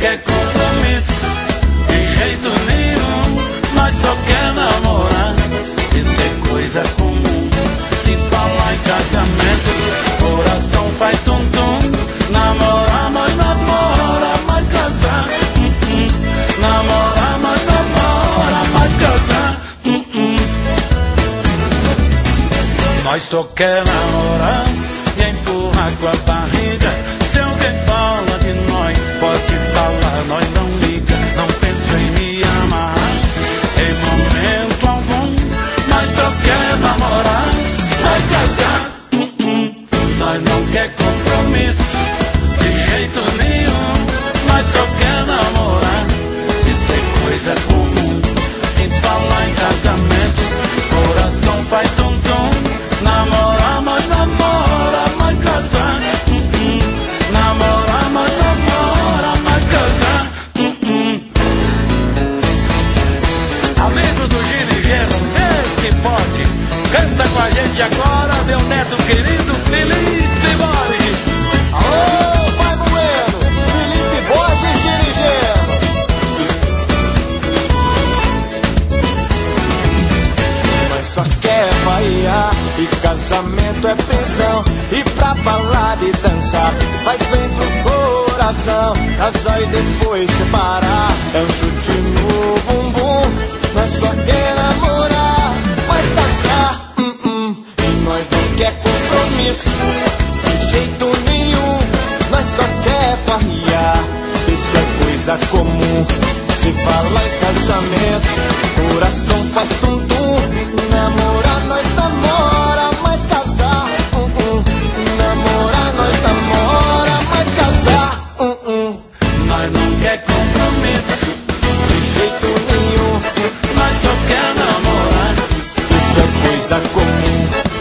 quer compromisso de jeito nenhum. Nós só quer namorar, isso é coisa comum. Se falar em casamento, coração faz tum-tum. Namorar, nós namora, mas casar, namorar, nós namora, mas casar, Nós só quer namorar e empurrar com a barriga. Se alguém fala de nós, pode falar, nós não liga. Não penso em me amarrar em momento algum. Nós só quer namorar, mas casar, Nós não quer compromisso de jeito nenhum. Nós só quer namorar, isso é coisa comum. Se falar em casamento, coração faz tum-tum. Namorar, mas namora, mas casar, namorar, mas namora, mas casar, Amigo do Gil e Gelo, vê se pode. Canta com a gente agora, meu neto querido Felipe Borges. Alô, vai Bueno, Felipe Borges, Gil e Gelo. Nós só quer bailar e casamento é prisão. E pra balada e dançar faz bem pro coração. Casar e depois separar é um chute no bumbum. Nós só quer namorar, mas casar, E nós não quer compromisso de jeito nenhum. Nós só quer farrear, isso é coisa comum. Se fala em casamento, coração faz tum-tum. Namorar, nós namora, mas casar, Namorar, nós namora, mas casar, Nós não quer compromisso de jeito nenhum. Nós só quer namorar, Isso é coisa comum.